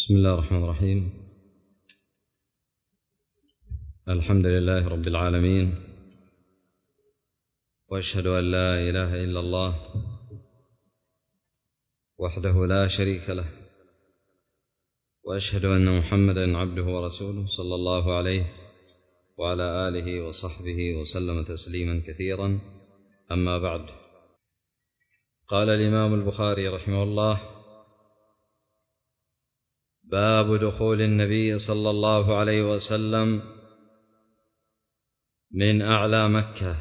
بسم الله الرحمن الرحيم. الحمد لله رب العالمين، وأشهد أن لا إله إلا الله وحده لا شريك له، وأشهد أن محمدا عبده ورسوله صلى الله عليه وعلى آله وصحبه وسلم تسليما كثيرا. أما بعد، قال الإمام البخاري رحمه الله: باب دخول النبي صلى الله عليه وسلم من أعلى مكة.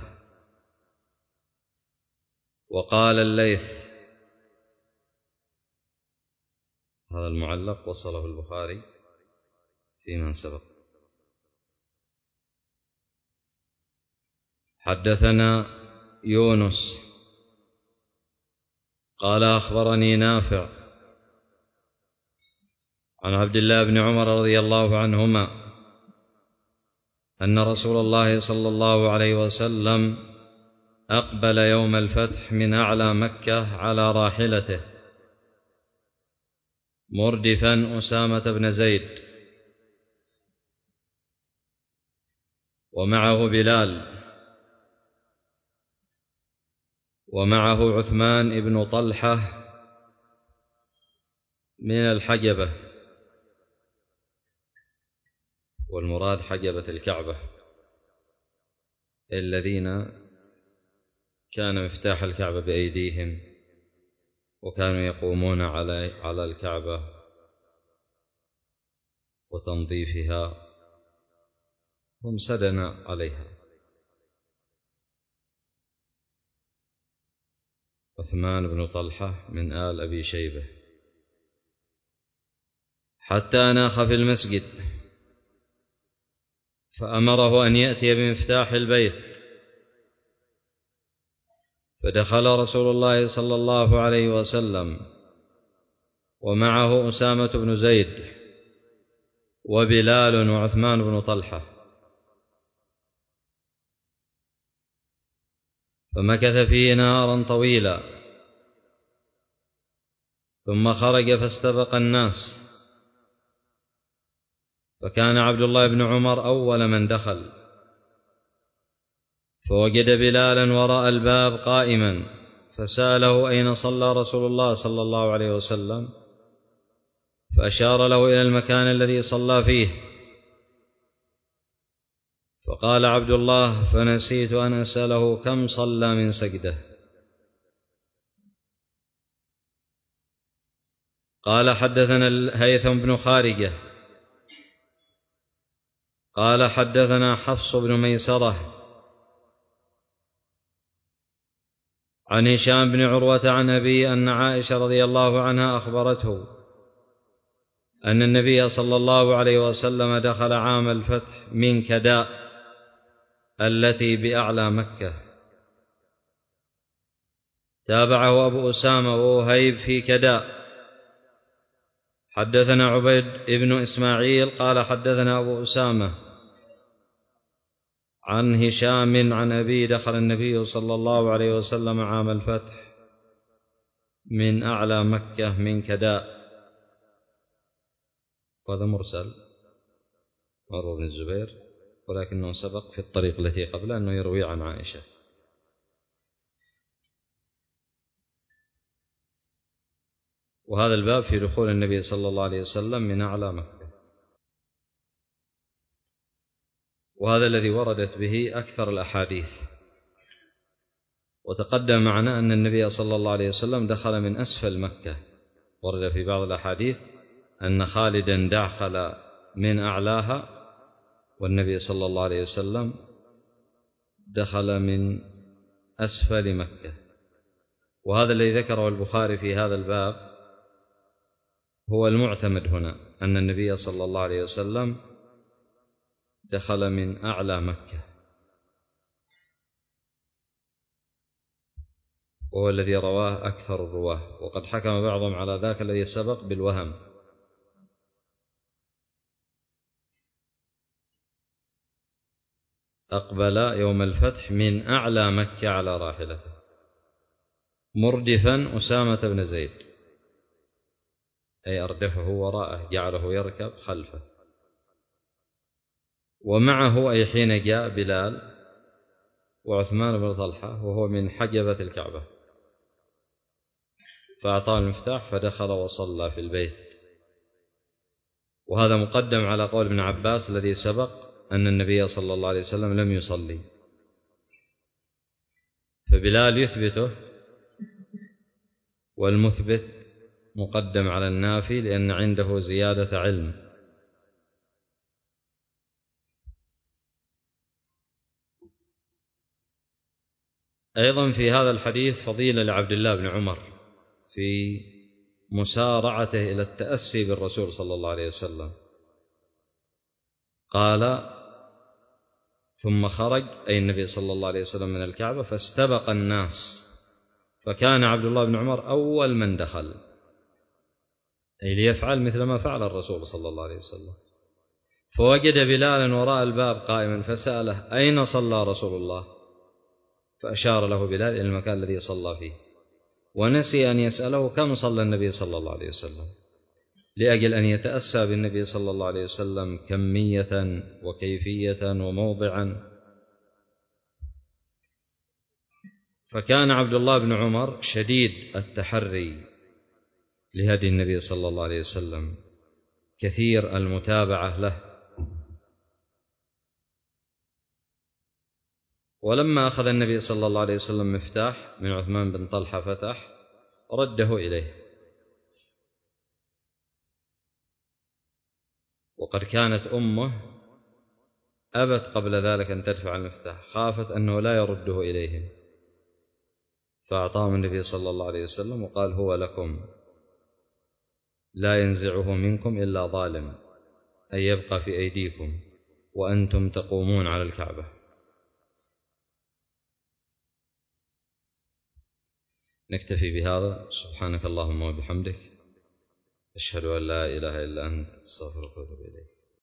وقال الليث، هذا المعلق وصله البخاري فيما سبق. حدثنا يونس قال أخبرني نافع عن عبد الله بن عمر رضي الله عنهما أن رسول الله صلى الله عليه وسلم أقبل يوم الفتح من أعلى مكة على راحلته مردفا أسامة بن زيد، ومعه بلال، ومعه عثمان بن طلحة من الحجبة، والمراد حجبة الكعبة الذين كان مفتاح الكعبة بأيديهم، وكانوا يقومون على الكعبة وتنظيفها، هم سدنا عليها. عثمان بن طلحة من آل أبي شيبة، حتى أناخ في المسجد فأمره أن يأتي بمفتاح البيت، فدخل رسول الله صلى الله عليه وسلم ومعه أسامة بن زيد وبلال وعثمان بن طلحة، فمكث فيه نهارا طويلا، ثم خرج فاستبق الناس، فكان عبد الله بن عمر أول من دخل، فوجد بلالا وراء الباب قائما، فسأله أين صلى رسول الله صلى الله عليه وسلم، فأشار له إلى المكان الذي صلى فيه، فقال عبد الله: فنسيت أن أسأله كم صلى من سجده. قال: حدثنا الهيثم بن خارجة قال: حدثنا حفص بن ميسرة عن هشام بن عروة عن أبي أن عائشة رضي الله عنها أخبرته أن النبي صلى الله عليه وسلم دخل عام الفتح من كداء التي بأعلى مكة. تابعه أبو أسامة ووهيب في كداء. حدثنا عبيد بن إسماعيل قال: حدثنا أبو أسامة عن هشام عن أبي دخل النبي صلى الله عليه وسلم عام الفتح من أعلى مكة من كداء. وهذا مرسل عروة بن الزبير، ولكنه سبق في الطريق التي قبله أنه يروي عن عائشة. وهذا الباب في دخول النبي صلى الله عليه وسلم من أعلى مكة، وهذا الذي وردت به أكثر الأحاديث. وتقدم معنا أن النبي صلى الله عليه وسلم دخل من أسفل مكة، ورد في بعض الأحاديث أن خالدا دخل من أعلاها، والنبي صلى الله عليه وسلم دخل من أسفل مكة. وهذا الذي ذكره البخاري في هذا الباب هو المعتمد هنا، أن النبي صلى الله عليه وسلم دخل من أعلى مكة، وهو الذي رواه أكثر الرواه، وقد حكم بعضهم على ذاك الذي سبق بالوهم. أقبل يوم الفتح من أعلى مكة على راحلته مردفا أسامة بن زيد. أي أردفه وراءه، جعله يركب خلفه. ومعه أي حين جاء بلال وعثمان بن طلحة وهو من حجبة الكعبة، فأعطاه المفتاح فدخل وصلى في البيت. وهذا مقدم على قول ابن عباس الذي سبق أن النبي صلى الله عليه وسلم لم يصلي، فبلال يثبته، والمثبت مقدم على النافي لأن عنده زيادة علم. أيضا في هذا الحديث فضيلة لعبد الله بن عمر في مسارعته إلى التأسي بالرسول صلى الله عليه وسلم. قال: ثم خرج أي النبي صلى الله عليه وسلم من الكعبة فاستبق الناس، فكان عبد الله بن عمر أول من دخل، أي ليفعل مثل ما فعل الرسول صلى الله عليه وسلم. فوجد بلالا وراء الباب قائما فسأله: أين صلى رسول الله؟ فأشار له بلال إلى المكان الذي صلى فيه، ونسي أن يسأله كم صلى النبي صلى الله عليه وسلم، لأجل أن يتأسى بالنبي صلى الله عليه وسلم كمية وكيفية وموضعا. فكان عبد الله بن عمر شديد التحري لهدي النبي صلى الله عليه وسلم، كثير المتابعة له. ولما أخذ النبي صلى الله عليه وسلم مفتاح من عثمان بن طلحة فتح، رده إليه، وقد كانت أمه أبت قبل ذلك أن تدفع المفتاح، خافت أنه لا يرده إليهم، فأعطاهم النبي صلى الله عليه وسلم وقال: هو لكم، لا ينزعه منكم إلا ظالم، أي يبقى في أيديكم وأنتم تقومون على الكعبة. نكتفي بهذا. سبحانك اللهم وبحمدك، أشهد أن لا إله إلا أنت، أستغفرك وأتوب إليك.